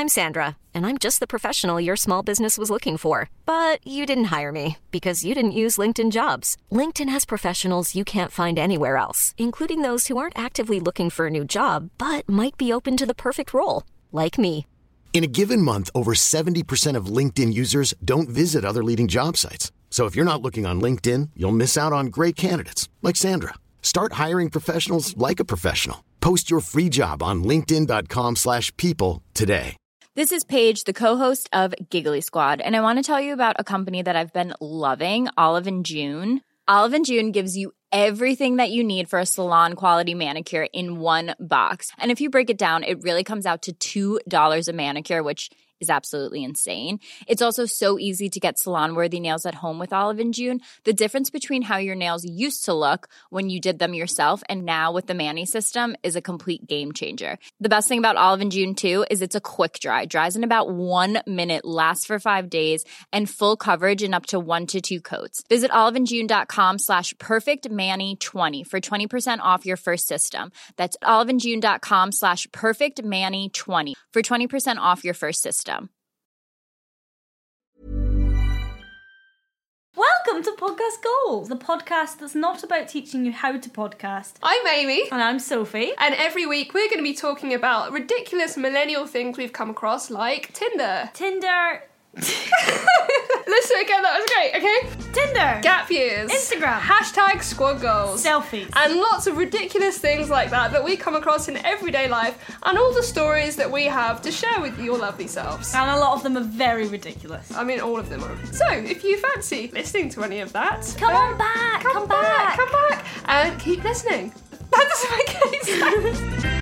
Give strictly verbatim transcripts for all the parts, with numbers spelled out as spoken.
I'm Sandra, and I'm just the professional your small business was looking for. But you didn't hire me because you didn't use LinkedIn Jobs. LinkedIn has professionals you can't find anywhere else, including those who aren't actively looking for a new job, but might be open to the perfect role, like me. In a given month, over seventy percent of LinkedIn users don't visit other leading job sites. So if you're not looking on LinkedIn, you'll miss out on great candidates like Sandra. Start hiring professionals like a professional. Post your free job on linkedin.com slash people today. This is Paige, the co-host of Giggly Squad, and I want to tell you about a company that I've been loving, Olive and June. Olive and June gives you everything that you need for a salon-quality manicure in one box. And if you break it down, it really comes out to two dollars a manicure, which is absolutely insane. It's also so easy to get salon-worthy nails at home with Olive and June. The difference between how your nails used to look when you did them yourself and now with the Mani system is a complete game changer. The best thing about Olive and June, too, is it's a quick dry. Dries in about one minute, lasts for five days, and full coverage in up to one to two coats. Visit oliveandjune.com slash perfectmani20 for twenty percent off your first system. That's oliveandjune.com slash perfectmani20 for twenty percent off your first system. Welcome to Podcast Goals, the podcast that's not about teaching you how to podcast. I'm Amy. And I'm Sophie. And every week we're going to be talking about ridiculous millennial things we've come across, like Tinder. Tinder. Listen again, that was great, okay? Tinder. Gap years. Instagram. Hashtag squad goals. Selfies. And lots of ridiculous things like that that we come across in everyday life, and all the stories that we have to share with your lovely selves. And a lot of them are very ridiculous. I mean, all of them are. So, if you fancy listening to any of that... Come uh, on back! Come, Come back, back! Come back! And keep listening. That doesn't make any sense.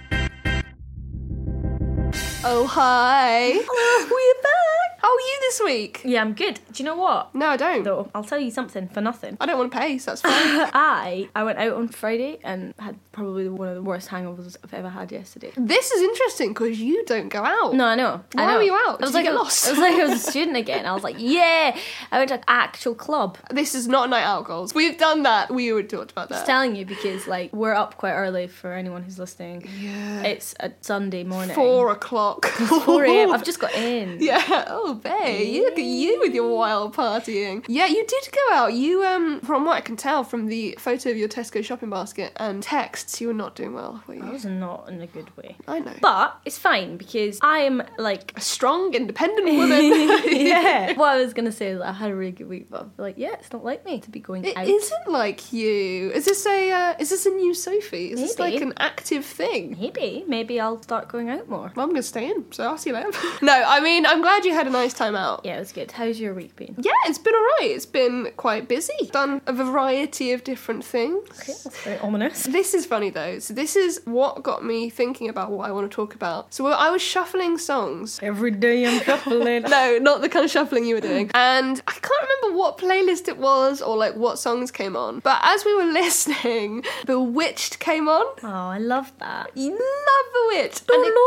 Oh, hi. Hello. We're back. How are you this week? Yeah, I'm good. Do you know what? No, I don't. Though, I'll tell you something for nothing. I don't want to pay, so that's fine. I I went out on Friday and had probably one of the worst hangovers I've ever had yesterday. This is interesting because you don't go out. No, I know. Why I know. were you out? I was Did like, you get I- lost? I was like I was a student again. I was like, yeah. I went to an actual club. This is not night out goals. We've done that. We already talked about that. Just telling you because like we're up quite early for anyone who's listening. Yeah. It's a Sunday morning. Four o'clock. four a.m. I've just got in. Yeah. Oh, babe. Look at you with your wild partying. Yeah, you did go out. You, um, from what I can tell from the photo of your Tesco shopping basket and texts, you were not doing well, were you? I was not in a good way. I know. But it's fine because I am like a strong, independent woman. yeah. What I was gonna say is I had a really good week, but I feel like, yeah, it's not like me to be going It out. isn't like you. Is this a? Uh, is this a new Sophie? Is this Maybe. like an active thing? Maybe, maybe I'll start going out more. Well, I'm gonna stay in, so I'll see you later. No, I mean, I'm glad you had a nice time out. Yeah, it was good. How's your week been? Yeah, it's been alright. It's been quite busy. Done a variety of different things. Okay, that's very ominous. This is funny though. So this is what got me thinking about what I want to talk about. So I was shuffling songs. Every day I'm shuffling. No, not the kind of shuffling you were doing. And I can't remember what playlist it was or like what songs came on. But as we were listening, Bewitched came on. Oh, I love that. You love Bewitched. And it-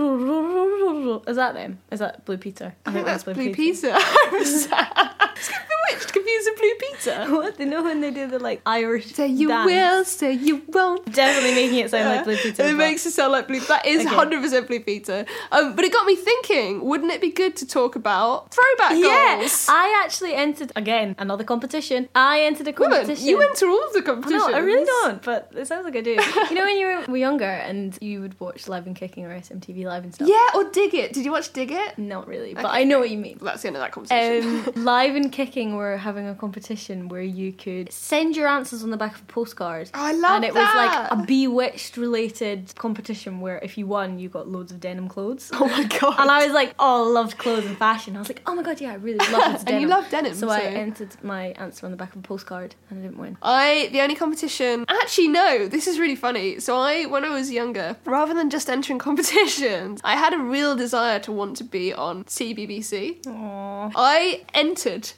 Is that them? Is that Blue Peter? I think that's Blue Peter. I'm sad. Bewitched, confused with Blue Peter. What? They know when they do the like Irish Say you dance. will, say you won't. Definitely making it sound like Blue Peter. It but- makes it sound like Blue. That is Okay. one hundred percent Blue Peter. Um, but it got me thinking, wouldn't it be good to talk about throwback Yeah, goals? I actually entered again another competition. I entered a Woman, competition. you enter all of the competitions. No, I really don't, but it sounds like I do. You know when you were, were younger and you would watch Live and Kicking or S M T V Live and stuff? Yeah, or Dig It. Did you watch Dig It? Not really, but Okay. I know what you mean. That's the end of that conversation. Um, Live and Kicking were having a competition where you could send your answers on the back of a postcard. Oh, I love And it that. was like a Bewitched related competition where if you won, you got loads of denim clothes. Oh my god. And I was like, oh, I loved clothes and fashion. I was like, oh my god, yeah, I really love this denim. And you love denim, So, I so- entered my answer on the back of a postcard and I didn't win. I, the only competition, actually no, this is really funny. So I, when I was younger, rather than just entering competitions, I had a real desire to want to be on C B B C. Aww. I entered to be on a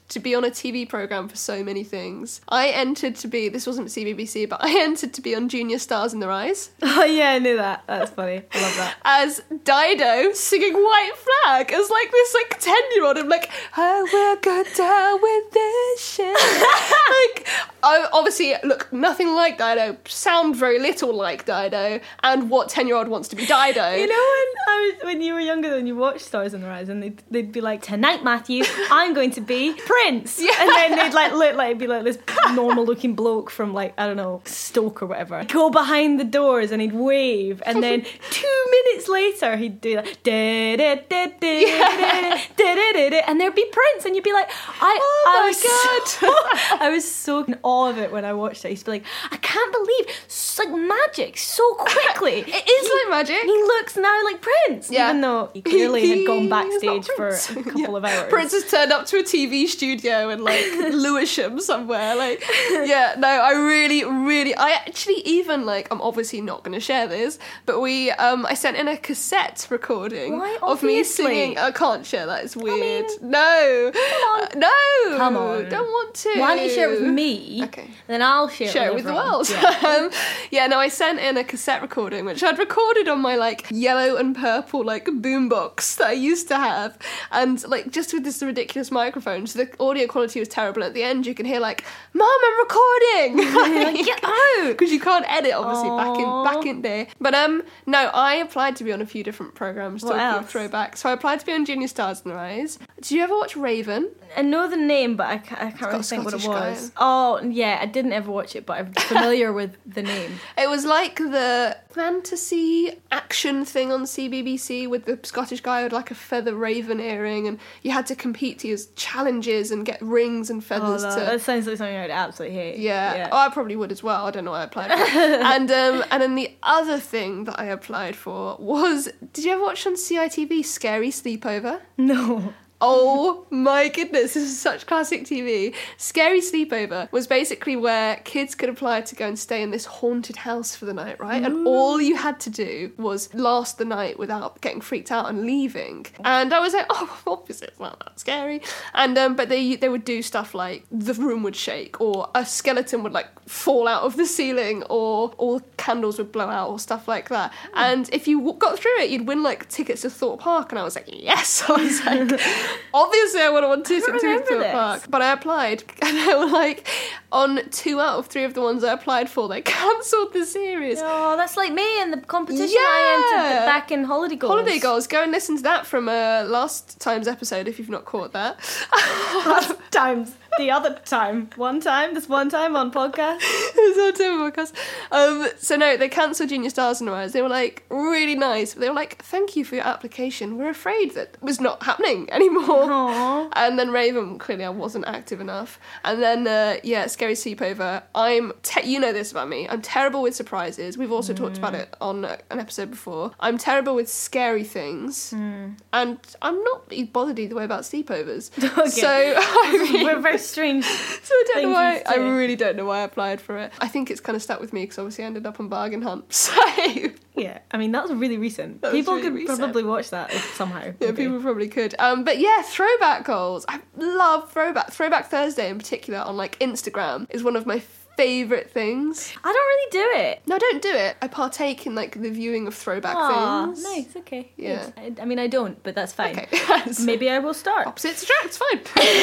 a T V programme for so many things. I entered to be, this wasn't C B B C, but I entered to be on Junior Stars in the Rise. Oh yeah, I knew that. That's funny. I love that. As Dido singing White Flag as like this like ten year old. I'm like, I will go down with this shit. Like, I obviously look nothing like Dido, sound very little like Dido, and what ten year old wants to be Dido. You know when I was, when you were younger and you watched Stars in the Rise and they'd, they'd be like, tonight Matthew, I'm going to be Prince. Yeah. And then they'd like look like, be like this normal looking bloke from like, I don't know, Stoke or whatever. Go behind the doors and he'd wave, and then two minutes later he'd do like, da da da da da da da da, and there'd be Prince, and you'd be like, I, oh I my was God. So, I was so in awe of it when I watched it. I used to be like, I can't believe it's like magic so quickly. It is like magic. He looks now like Prince, Yeah. even though he clearly had gone He's not backstage for Prince. a couple Yeah. of hours. Prince has turned up to a T V studio in like Lewisham somewhere. Like, yeah, no, I really, really, I actually even like, I'm obviously not going to share this, but we, um, I sent in a cassette recording Why, of me obviously? singing. I can't share that. It's weird. mean, no, come on. Uh, no, Come on. don't want to. Why don't you share it with me? Okay. Then I'll share, Share it it with, with the everyone. world. Yeah. um, yeah, no, I sent in a cassette recording, which I'd recorded on my, like, yellow and purple, like, boombox that I used to have. And, like, just with this ridiculous microphone, so the audio quality was terrible. At the end, you can hear, like, Mom, I'm recording! Like, get out! Because you can't edit, obviously, back in Aww. back in there. But, um, no, I applied to be on a few different programmes, What talking of else? throwback. So I applied to be on Junior Stars in the Rise. Did you ever watch Raven? I know the name, but I can't, I can't really got a think what it Scottish was. guy. Oh, yeah, I didn't ever watch it, but I'm familiar with the name. It was like the fantasy action thing on C B B C with the Scottish guy with like a feather raven earring, and you had to compete to use challenges and get rings and Oh, feathers that, to... that sounds like something I'd absolutely hate. Yeah. Oh, I probably would as well. I don't know why I applied for it. and um, and then the other thing that I applied for was, did you ever watch on C I T V Scary Sleepover? No. Oh my goodness, this is such classic T V. Scary Sleepover was basically where kids could apply to go and stay in this haunted house for the night, right? And all you had to do was last the night without getting freaked out and leaving. And I was like, oh, obviously it's not that scary. And um, but they they would do stuff like the room would shake, or a skeleton would like fall out of the ceiling, or all candles would blow out, or stuff like that. And if you w- got through it, you'd win like tickets to Thorpe Park. And I was like, yes. I was like, obviously I would have wanted tickets to remember Thorpe this. Park. But I applied, and they were like, on two out of three of the ones I applied for, they cancelled the series. Oh, that's like me in the competition Yeah. I entered back in Holiday Goals. Holiday Goals, go and listen to that from uh, last time's episode if you've not caught that. Last times. The other time. One time. This one time on podcast. It was on Timber podcast. Um, so no, they cancelled Junior Stars in the Rise. They were like really nice. They were like, thank you for your application. We're afraid that it was not happening anymore. Aww. And then Raven, clearly I wasn't active enough. And then, uh, yeah, Scary Sleepover. I'm, te- you know this about me, I'm terrible with surprises. We've also mm. talked about it on uh, an episode before. I'm terrible with scary things. Mm. And I'm not bothered either way about sleepovers. Okay. So, I mean... We're very strange. So I don't know why, I say. really don't know why I applied for it. I think it's kind of stuck with me because obviously I ended up on Bargain Hunt. So... Yeah, I mean, that was really recent. That was People really could recent. probably watch that if somehow. Yeah, maybe. people probably could. Um, but yeah, throwback goals. I love throwback. Throwback Thursday in particular on like Instagram is one of my favourite things. I don't really do it. No, I don't do it. I partake in like the viewing of throwback Aw, things. nice, okay. Yeah. Good. I, I mean, I don't, but that's fine. Okay. Maybe I will start. Opposites attract, it's fine.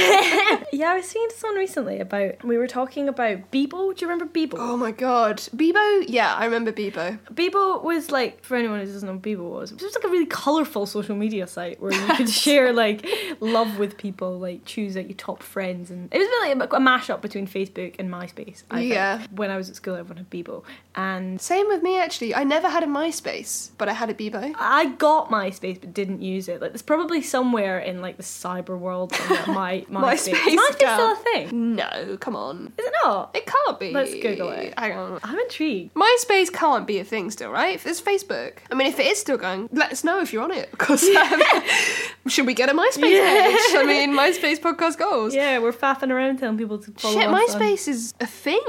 Yeah, I was seeing someone recently about, we were talking about Bebo. Do you remember Bebo? Oh my god. Bebo? Yeah, I remember Bebo. Bebo was like, for anyone who doesn't know what Bebo was, it was like a really colourful social media site where you could share like love with people, like choose like your top friends, and it was really a, a mashup between Facebook and MySpace. I Yeah. think. When I was at school, everyone had Bebo, and Same with me actually. I never had a MySpace, but I had a Bebo. I got MySpace but didn't use it. Like, there's probably somewhere in like the cyber world somewhere, my MySpace. MySpace Is MySpace girl. still a thing? No, come on. Is it not? It can't be. Let's Google it. Hang on. I'm intrigued. MySpace can't be a thing still, right? If it's Facebook. I mean, if it is still going, let us know if you're on it. Because um, should we get a MySpace Yeah. page? I mean, MySpace podcast goals. Yeah, we're faffing around telling people to follow Shit, us on- MySpace is a thing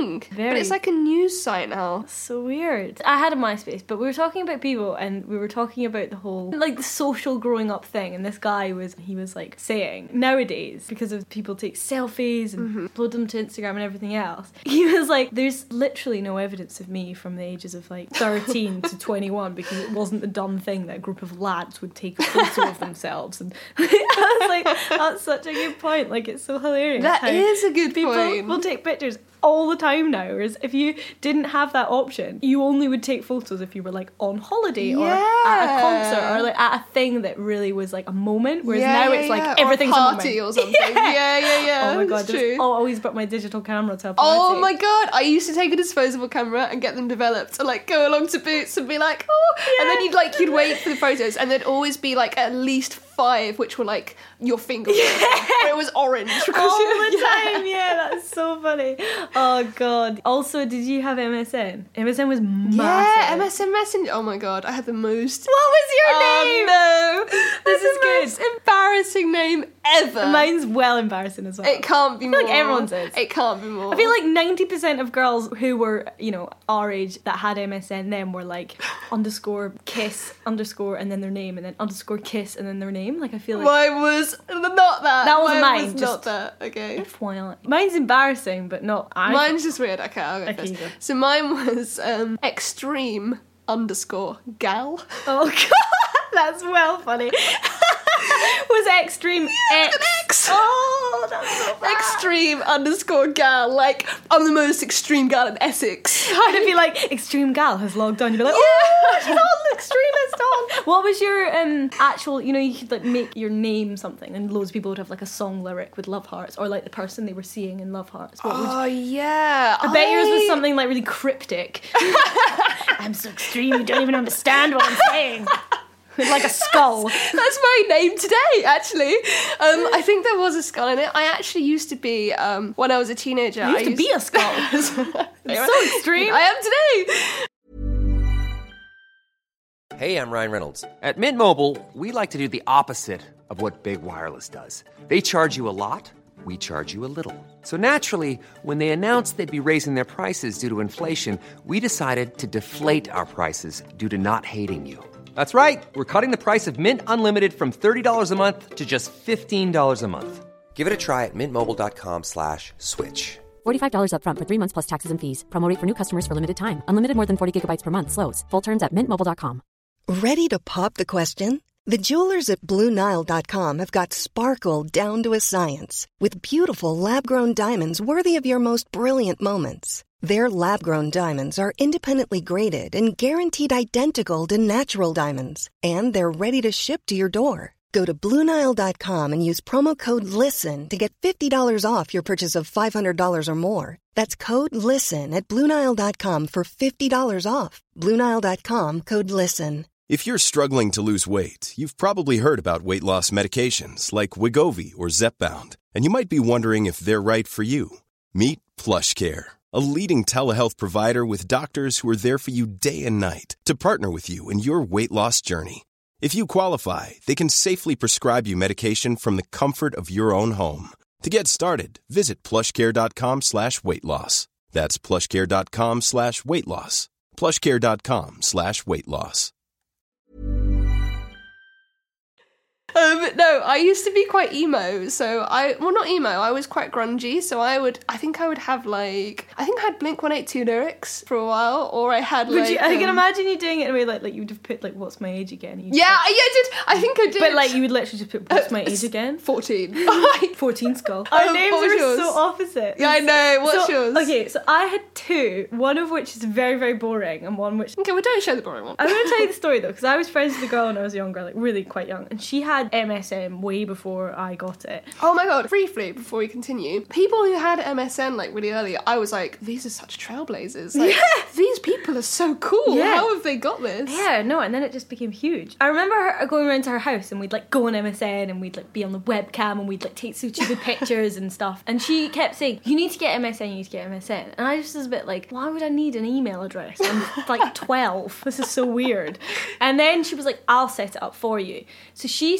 thing. Very. But it's like a news site now. So weird. I had a MySpace, but we were talking about people and we were talking about the whole, like, the social growing up thing. And this guy was, he was like saying, nowadays, because of people take selfies and mm-hmm. upload them to Instagram and everything else, he was like, there's literally no evidence of me from the ages of like thirteen to twenty-one because it wasn't the dumb thing that a group of lads would take a photo of themselves. And I was like, that's such a good point. Like, it's so hilarious. That is a good people point. People will take pictures all the time now, whereas if you didn't have that option, you only would take photos if you were like on holiday or yeah. at a concert or like at a thing that really was like a moment, whereas yeah, now yeah, it's like yeah. everything's or a a party moment. or something. Yeah, yeah, yeah. yeah. Oh my god, That's true. I always brought my digital camera to a party. Oh my god, I used to take a disposable camera and get them developed and like go along to Boots and be like, oh, yeah. and then you'd like you'd wait for the photos and there'd always be like at least five which were like your finger, yeah. where it was orange all the time. Yeah, that's so funny. Oh god. Also, did you have M S N? M S N was massive. Yeah, M S N Messenger. Oh my god, I had the most. What was your oh, name? No, This is the good. most embarrassing name ever. Mine's well embarrassing as well. It can't be I more. feel like everyone's is. It can't be more. I feel like ninety percent of girls who were, you know, our age that had M S N then were like underscore kiss underscore and then their name and then underscore kiss and then their name. Like I feel like mine was not that. That wasn't mine. mine, Was just- not that. Okay. F Y I. Mine's embarrassing, but not. I Mine's just weird. Okay, I'll go Okay, first. you go. So mine was um, extreme underscore gal. Oh god, that's well funny. Was extreme X? An X. Oh, that's so bad. Extreme underscore gal. Like I'm the most extreme gal in Essex. I'd be like, extreme gal has logged on. You'd be like, oh, she's on extremist on. What was your um actual? You know, you could like make your name something, and loads of people would have like a song lyric with love hearts, or like the person they were seeing in love hearts. What would Oh yeah. I bet yours was something like really cryptic. I'm so extreme, you don't even understand what I'm saying. With like a skull. That's my name today, actually. Um, I think there was a skull in it. I actually used to be, um, when I was a teenager. You used I to used be a skull. It's so extreme. I am today. Hey, I'm Ryan Reynolds. At Mint Mobile, we like to do the opposite of what Big Wireless does. They charge you a lot, we charge you a little. So naturally, when they announced they'd be raising their prices due to inflation, we decided to deflate our prices due to not hating you. That's right. We're cutting the price of Mint Unlimited from thirty dollars a month to just fifteen dollars a month. Give it a try at mintmobile.com slash switch. forty-five dollars up front for three months plus taxes and fees. Promo rate for new customers for limited time. Unlimited more than forty gigabytes per month. Slows full terms at mint mobile dot com. Ready to pop the question? The jewelers at Blue Nile dot com have got sparkle down to a science with beautiful lab-grown diamonds worthy of your most brilliant moments. Their lab-grown diamonds are independently graded and guaranteed identical to natural diamonds, and they're ready to ship to your door. Go to Blue Nile dot com and use promo code LISTEN to get fifty dollars off your purchase of five hundred dollars or more. That's code LISTEN at Blue Nile dot com for fifty dollars off. Blue Nile dot com, code LISTEN. If you're struggling to lose weight, you've probably heard about weight loss medications like Wegovy or Zepbound, and you might be wondering if they're right for you. Meet PlushCare, a leading telehealth provider with doctors who are there for you day and night to partner with you in your weight loss journey. If you qualify, they can safely prescribe you medication from the comfort of your own home. To get started, visit plushcare.com slash weight loss. That's plushcare.com slash weight loss. plushcare.com slash weight loss. Um, no, I used to be quite emo, so I, well not emo, I was quite grungy, so I would, I think I would have like, I think I had Blink one eighty-two lyrics for a while, or I had Would like... you, I can um, imagine you doing it in a way like, like you would have put like, what's my age again? You'd Yeah, I, yeah, I did, I think I did. But like you would literally just put, what's my age again? fourteen. fourteen skull. Our Um, names what was are yours? so opposite. Yeah, I know, what's So- yours? Okay, so I had two, one of which is very, very boring, and one which... Okay, well don't show the boring one. I'm going to tell you the story though, because I was friends with a girl when I was younger, like really quite young, and she had M S N way before I got it. Oh my god, briefly, before we continue, people who had M S N like really early, I was like, these are such trailblazers. Like, Yeah. these people are so cool. Yeah. How have they got this? Yeah, no, and then it just became huge. I remember her going around to her house and we'd like go on M S N and we'd like be on the webcam and we'd like take so stupid pictures and stuff. And she kept saying, you need to get M S N, you need to get M S N. And I just was a bit like, why would I need an email address? I'm like twelve. This is so weird. And then she was like, I'll set it up for you. So she set one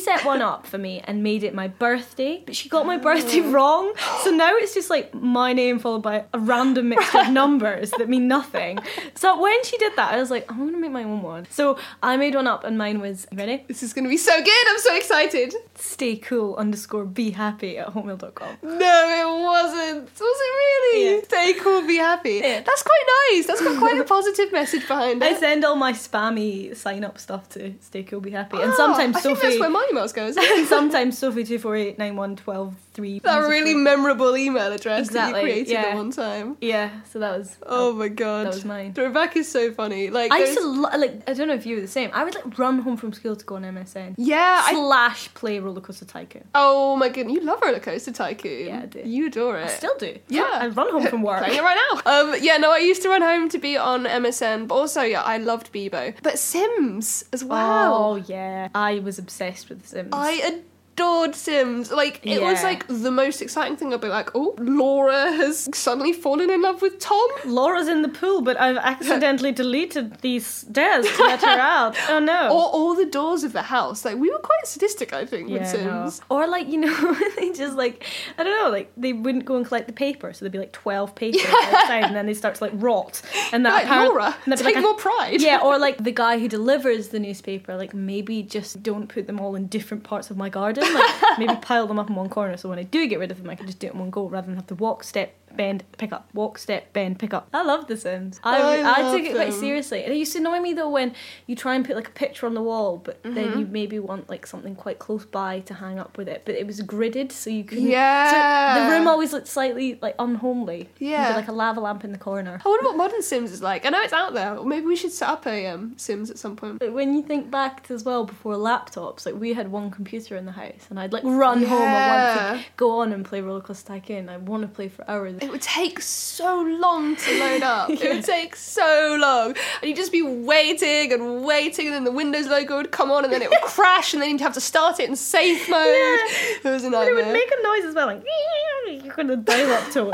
up for me and made it my birthday, but she got my birthday wrong. So now it's just like my name followed by a random mix of numbers that mean nothing. So when she did that, I was like, I'm going to make my own one. So I made one up and mine was, you ready? This is going to be so good. I'm so excited. Stay cool underscore be happy at hotmail dot com. No, it wasn't. Was it really? Yeah. Stay cool, be happy. Yeah. That's quite nice. That's got quite a positive message behind it. I send all my spammy sign up stuff to Stay Cool Be Happy. And Oh, sometimes I think Sophie that's where my emails go, isn't and it? sometimes Sophie two four eight nine one one two three. That really memorable email address Exactly, that you created yeah. at one time. Yeah, so that was Oh my god. that was mine. Throwback is so funny. Like I used there's- to lo- like I don't know if you were the same. I would like run home from school to go on M S N. Yeah, I Slash play Roller Coaster Tycoon. Oh my goodness, you love Roller Coaster Tycoon. Yeah, I do. You adore it. I still do. Yeah. I run home from work. Playing it right now. Um, yeah, no, I used to run home to be on M S N, but also, yeah, I loved Bebo. But Sims as well. Oh yeah, I was obsessed with The Sims. I adored Sims. Like, it was Yeah. like the most exciting thing. I'd be like, oh, Laura has suddenly fallen in love with Tom. Laura's in the pool, but I've accidentally deleted these stairs to let her out. Oh no. Or all the doors of the house. Like, we were quite sadistic, I think, with Yeah, no. Sims. Or like, you know, they just like, I don't know, like they wouldn't go and collect the paper, so there'd be like twelve papers outside and then they start to like rot. And that Like, apparent- Laura, and that'd be take like a- more pride. Yeah, or like the guy who delivers the newspaper, like maybe just don't put them all in different parts of my garden. Like maybe pile them up in one corner so when I do get rid of them I can just do it in one go rather than have to walk, step, bend, pick up, walk, step, bend, pick up. I love The Sims. I, I I, love took it quite them. seriously. And it used to annoy me though when you try and put like a picture on the wall but Mm-hmm. then you maybe want like something quite close by to hang up with it. But it was gridded so you couldn't. Yeah. So the room always looked slightly like unhomely. Yeah. With like a lava lamp in the corner. I wonder what modern Sims is like. I know it's out there. Maybe we should set up a um, Sims at some point. But when you think back to as well before laptops, like we had one computer in the house and I'd like run home and want to go on and play Roller Coaster Tycoon. I want to play for hours. It would take so long to load up. It would take so long. And you'd just be waiting and waiting, and then the Windows logo would come on, and then it would crash, and then you'd have to start it in safe mode. It was a But it nightmare. would make a noise as well, like you're going to dial up tone.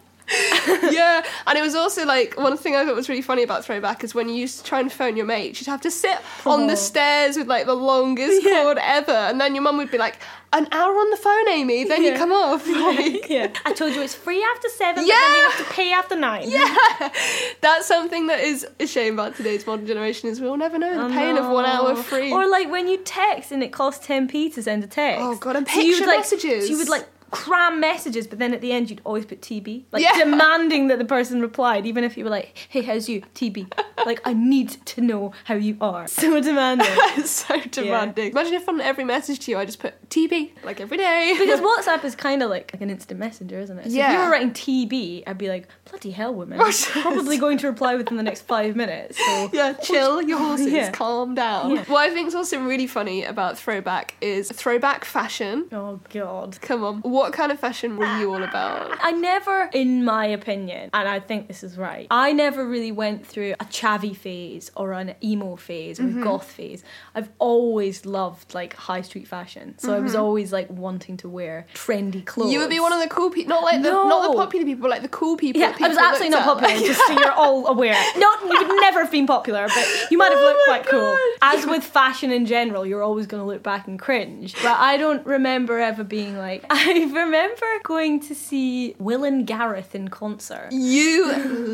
Yeah, and it was also like one thing I thought was really funny about Throwback is when you used to try and phone your mate, you'd have to sit on Oh. the stairs with like the longest cord ever, and then your mum would be like, "An hour on the phone, Amy, then you Yeah. come off." Like, Yeah, I told you it's free after seven, but Yeah. then you have to pay after nine. yeah, that's something that is a shame about today's modern generation is we'll never know the pain of one hour free. Or like when you text and it costs ten p to send a text. Oh, God, and So you would, picture like- messages. So you would like cram messages, but then at the end you'd always put T B, like Yeah. demanding that the person replied, even if you were like, "Hey, how's you? T B." Like I need to know how you are. So demanding. It's so demanding. Imagine if on every message to you I just put T B, like every day. Because WhatsApp is kind of like, like an instant messenger, isn't it? So if Yeah. you were writing T B, I'd be like, bloody hell, woman. I'm probably going to reply within the next five minutes. So Yeah, chill your horses, Yeah. calm down. Yeah. What I think is also really funny about Throwback is throwback fashion. Oh god. Come on, what kind of fashion were you all about? I never, in my opinion, and I think this is right, I never really went through a chavvy phase or an emo phase or Mm-hmm. a goth phase. I've always loved like high street fashion. So I was always like wanting to wear trendy clothes. Mm-hmm. You would be one of the cool people, not like the No. not the popular people, but like the cool people. Yeah, people I was absolutely not looked at. popular, just so you're all aware. No, you would never have been popular, but you might have Oh looked my quite cool. God. As with fashion in general, you're always going to look back and cringe. But I don't remember ever being like... I remember going to see Will and Gareth in concert. You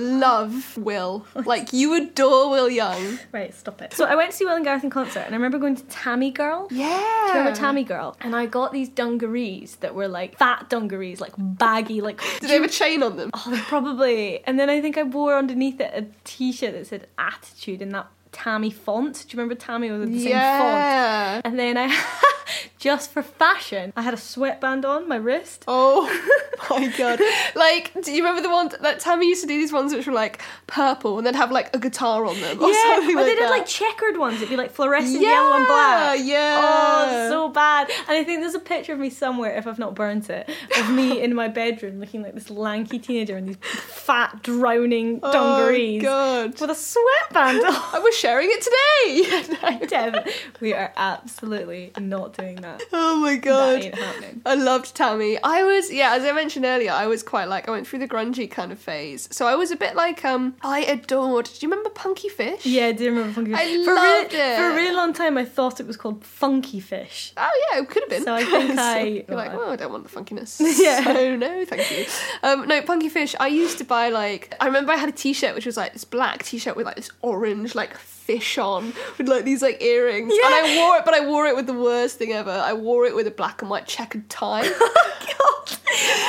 love Will. Like, you adore Will Young. Right, stop it. So I went to see Will and Gareth in concert, and I remember going to Tammy Girl. Yeah. Do you remember Tammy Girl? And I got these dungarees that were like fat dungarees, like baggy, like... Did they have a chain on them? Oh, probably. And then I think I wore underneath it a t-shirt that said Attitude in that Tammy font. Do you remember Tammy was the same Yeah. font? And then I, just for fashion, I had a sweatband on my wrist. Oh my god. Like, do you remember the ones that Tammy used to do, these ones which were like purple and then have like a guitar on them or Yeah, something or like they did that? like checkered ones. It'd be like fluorescent Yeah, yellow and black. yeah. Oh, so bad. And I think there's a picture of me somewhere, if I've not burnt it, of me in my bedroom looking like this lanky teenager in these fat, drowning dungarees. Oh god. With a sweatband on. I was sharing it today. Devin, we are absolutely not doing that. Nah. Oh my god. That ain't happening. I loved Tammy. I was, yeah, as I mentioned earlier, I was quite like, I went through the grungy kind of phase. So I was a bit like, um, I adored, do you remember Punky Fish? Yeah, I do remember Funky Fish. I for loved really, it. For a really long time, I thought it was called Funky Fish. Oh yeah, it could have been. So I think So I- You're like, well, oh, I don't want the funkiness. Yeah. So no, thank you. Um, no, Punky Fish, I used to buy like, I remember I had a t-shirt which was like this black t-shirt with like this orange like fish on with like these like earrings. Yeah. And I wore it, but I wore it with the worst thing ever. I wore it with a black and white checkered tie. Oh, God.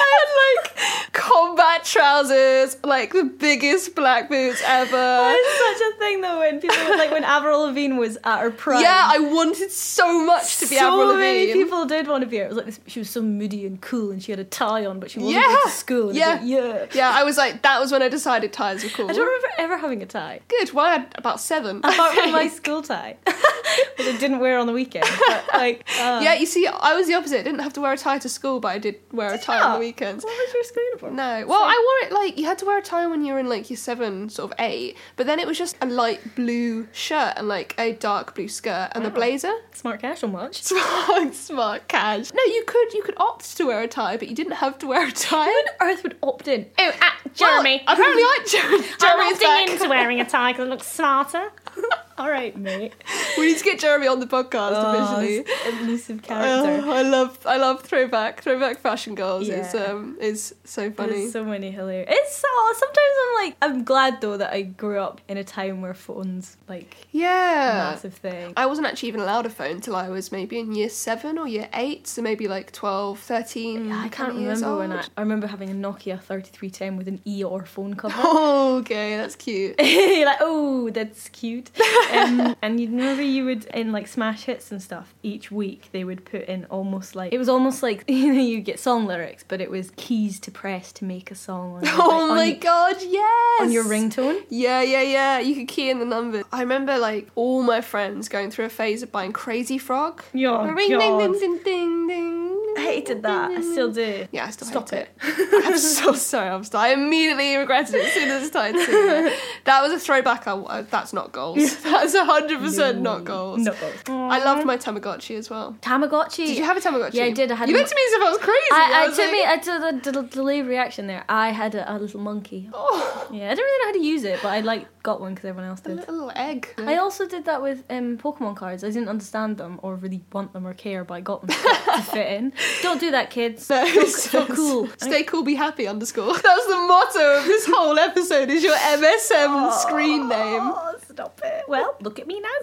I had like combat trousers, like the biggest black boots ever. It's such a thing though when people like when Avril Lavigne was at her prime. Yeah, I wanted so much to be so Avril many Lavigne. people did want to be her. It was like this, she was so moody and cool, and she had a tie on, but she wasn't Yeah. going to school. And Yeah. I was like, yeah. Yeah, I was like, that was when I decided ties were cool. I don't remember ever having a tie, Good, well, I had about seven. apart from my school tie, which I didn't wear on the weekend. But like, uh, Yeah, you see, I was the opposite. I didn't have to wear a tie to school, but I did wear a tie on not? the weekends. What was your school uniform? No. Well, I wore it like, you had to wear a tie when you were in like year seven, sort of eight, but then it was just a light blue shirt and like a dark blue skirt and the blazer. Smart casual much. Smart, smart cash. No, you could, you could opt to wear a tie, but you didn't have to wear a tie. Who on earth would opt in? Oh, uh, Well, Jeremy. apparently I, Jeremy, Jeremy is back. wearing a tie because it looks smarter. All right, mate. We need to get Jeremy on the podcast Oh, officially. this elusive character. Oh, I love, I love throwback, throwback fashion girls. Yeah. It's um, is so funny. There's so many hilarious. It's so. Sometimes I'm like, I'm glad though that I grew up in a time where phones like Yeah. massive thing. I wasn't actually even allowed a phone till I was maybe in year seven or year eight, so maybe like twelve, thirteen. Yeah, I can't kind of years remember when I. old. I remember having a Nokia thirty-three ten with an E or phone cover. Oh, okay, that's cute. You're like, oh, that's cute. Um, and you remember you would in like smash hits and stuff. Each week they would put in almost like it was almost like you know you get song lyrics, but it was keys to press to make a song. On your, Oh on, my god, yes! On your ringtone. Yeah, yeah, yeah. You could key in the numbers. I remember like all my friends going through a phase of buying Crazy Frog. Oh, ring, God. ding, ding, ding, ding, ding. I hated that. I still do. Yeah, I still Stop hate it. it. I'm so sorry. I'm still, I immediately regretted it as soon as I started singing it. That was a throwback. I, uh, that's not goals. That's one hundred percent not goals. Not goals. I loved my Tamagotchi as well. Tamagotchi. Did you have a Tamagotchi? Yeah, I did. I had you a- looked at me as if I was crazy. I, I, was took like, me. I did a little delayed reaction there. I had a, a little monkey. Oh, Yeah, I don't really know how to use it, but I like got one because everyone else a did. little egg. I also did that with um, Pokemon cards. I didn't understand them or really want them or care, but I got them to, to fit in. Don't do that, kids. No, It's not, it's not cool. Stay cool, be happy underscore. That's the motto of this whole episode is your M S M screen name. Oh, stop it. Well, look at me now.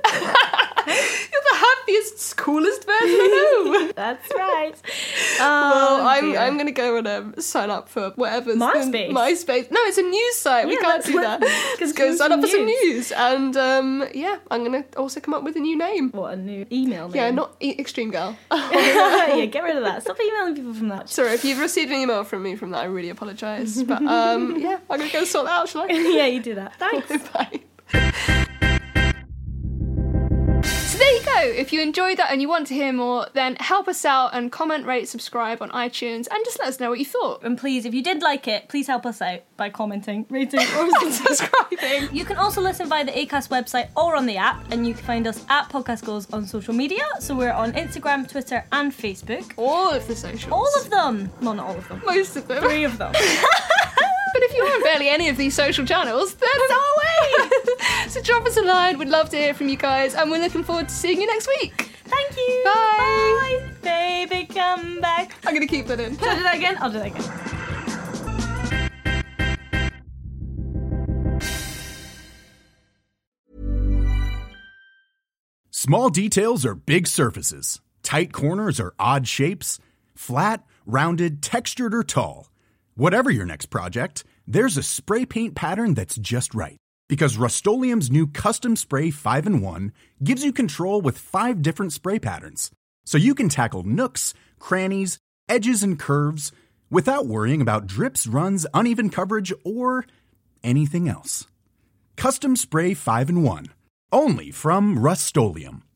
You're the happiest, coolest person I know. That's right. Well, Oh, I'm dear. I'm gonna go and um, sign up for whatever's MySpace? MySpace. No, it's a news site. we Yeah, can't let's- do that. let's Let's go do sign some up for some news. news. And um, yeah, I'm gonna also come up with a new name. What a new email name. Yeah, not e- Extreme Girl. yeah, get rid of that. Stop emailing people from that. Sorry, if you've received an email from me from that, I really apologise. But um, yeah, I'm gonna go sort that out, shall I? yeah, you do that. Thanks. Bye. So there you go. If you enjoyed that and you want to hear more, then help us out and comment, rate, subscribe on iTunes and just let us know what you thought. And please, if you did like it, please help us out by commenting, rating, or subscribing. You can also listen via the Acast website or on the app, and you can find us at Podcast Goals on social media. So we're on Instagram, Twitter, and Facebook. All of the socials. All of them. Well, not all of them. Most of them. Three of them. But if you're on barely any of these social channels, then so are we! So drop us a line, we'd love to hear from you guys, and we're looking forward to seeing you next week. Thank you. Bye. Bye. Baby, come back. I'm gonna keep that in. Shall I do that again? I'll do that again. Small details are big surfaces. Tight corners are odd shapes. Flat, rounded, textured, or tall. Whatever your next project, there's a spray paint pattern that's just right. Because Rust-Oleum's new Custom Spray five in one gives you control with five different spray patterns. So you can tackle nooks, crannies, edges, and curves without worrying about drips, runs, uneven coverage, or anything else. Custom Spray five in one. Only from Rust-Oleum.